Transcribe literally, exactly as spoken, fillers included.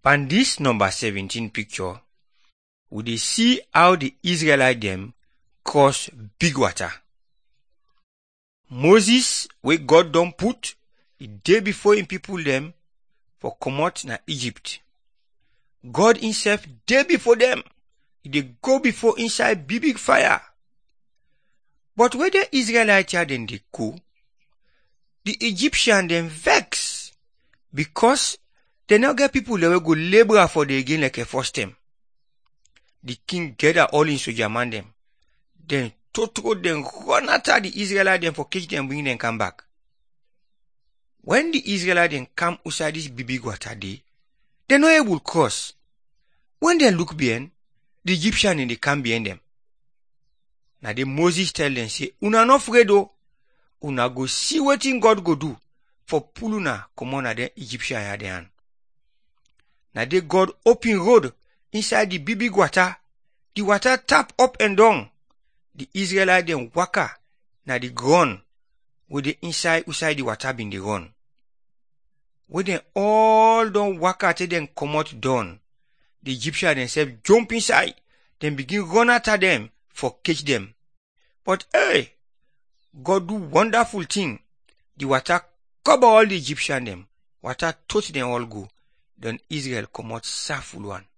On this number seventeen picture, we dey see how the Israelites dem cross big water. Moses, wey God don put, e dey before him people dem for comot na Egypt. God himself dey before them. He dey go before inside big big fire. But where the Israelites dem dey go, the Egyptian dem vex because they no get people that will go labor for the again like a first time. The king gather all in soldier man them. Then total them run after the Israelites them for catch them, bring them come back. When the Israelites them come outside this big big water day, they no able cross. When they look behind, the Egyptian and they come behind them. Now the Moses tell them, say, una no afraid o, una go see wetin God go do for pull una come on the Egyptian ya the hand. Now the God open road inside the big big water. The water tap up and down. The Israelites then waka na the ground with the inside outside the water been the run. When they all done waka till them come out down, the Egyptians themselves jump inside, then begin run after them for catch them. But hey, God do wonderful thing. The water cover all the Egyptians them. Water touch them all go. Then Israel come out full one.